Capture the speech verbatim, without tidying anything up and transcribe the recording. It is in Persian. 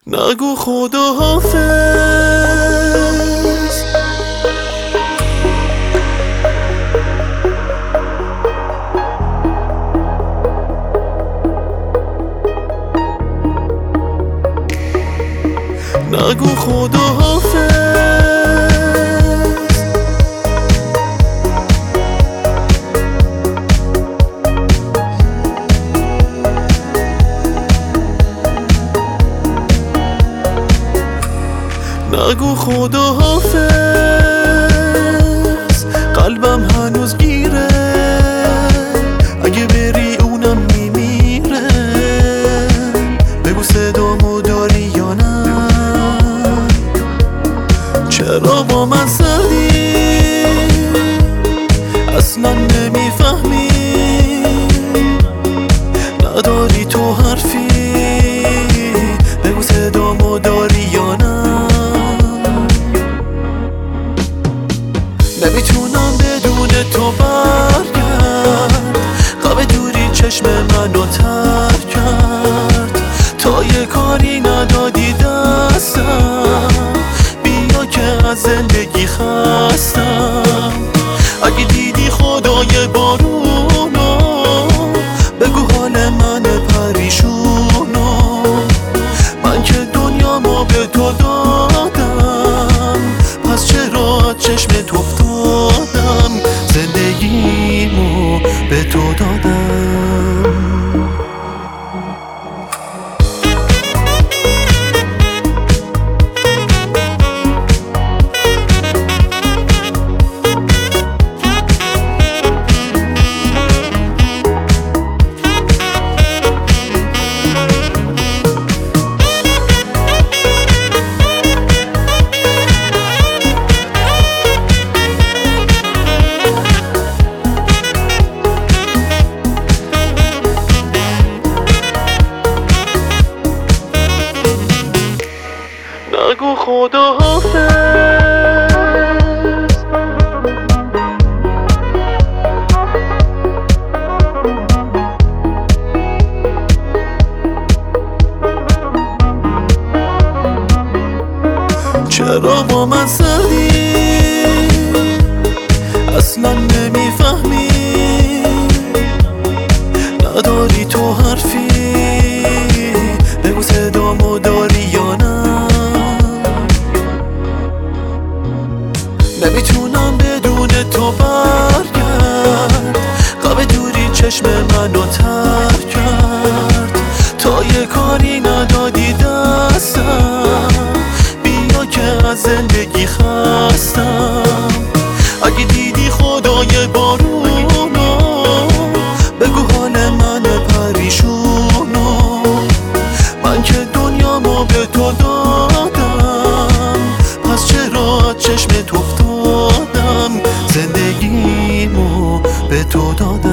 نگو خداحافظ، نگو خداحافظ، نگو خداحافظ، قلبم هنوز گیره، اگه بری اونم میمیره. بگو صدامو داری یا نه، چرا با من سردی، اصلا نمیفهمی، نداری تو حرفی. بگو صدامو داری یا نه، نمیتونم بدون تو برگرد، خواب دوری چشم منو تر کرد، تا یه کاری ندادی دستم، بیا که از زندگی خستم. اگه دیدی خدای بارونو، بگو حال من پریشونو، من که دنیامو به تو دادم، پس چرا چشمت افتادم، زندگیمو به تو دادم. نگو خداحافظ، چرا با من سردی، اصلا نمیفهمی، نداری تو حرفی. بگو صدامو داری یا نه، نمیتونم بدون تو برگرد، خواب دوری چشم منو تر کرد، تا یه کاری ندادی دستم، بیا که از زندگی خستم. اگه دیدی خدای بارونو، بگو حال من پریشونو، من که دنیامو به تو دادم، پس چرا چشمت افتادم، زندگیمو به تو دادم.